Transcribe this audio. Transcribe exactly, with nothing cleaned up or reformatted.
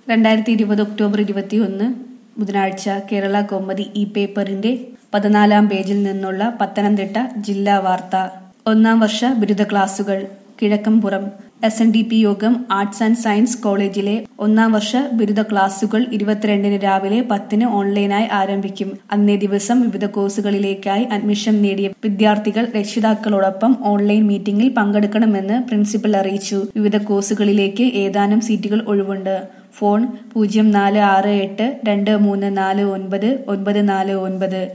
രണ്ടായിരത്തി ഇരുപത് ഒക്ടോബർ ഇരുപത്തിയൊന്ന് ബുധനാഴ്ച കേരള കൗമുദി ഈ പേപ്പറിന്റെ പതിനാലാം പേജിൽ നിന്നുള്ള പത്തനംതിട്ട ജില്ലാ വാർത്ത. ഒന്നാം വർഷ ബിരുദ ക്ലാസുകൾ Kizhakkampuram. S N D P യോഗം ആർട്സ് ആൻഡ് സയൻസ് കോളേജിലെ ഒന്നാം വർഷ ബിരുദ ക്ലാസുകൾ ഇരുപത്തിരണ്ടിന് രാവിലെ പത്തിന് ഓൺലൈനായി ആരംഭിക്കും. അന്നേ ദിവസം വിവിധ കോഴ്സുകളിലേക്കായി അഡ്മിഷൻ നേടിയ വിദ്യാർത്ഥികൾ രക്ഷിതാക്കളോടൊപ്പം ഓൺലൈൻ മീറ്റിംഗിൽ പങ്കെടുക്കണമെന്ന് പ്രിൻസിപ്പൽ അറിയിച്ചു. വിവിധ കോഴ്സുകളിലേക്ക് ഏതാനും സീറ്റുകൾ ഒഴിവുണ്ട്. ഫോൺ പൂജ്യം നാല് ആറ് എട്ട് രണ്ട് മൂന്ന് നാല് ഒൻപത് ഒൻപത് നാല് ഒൻപത്.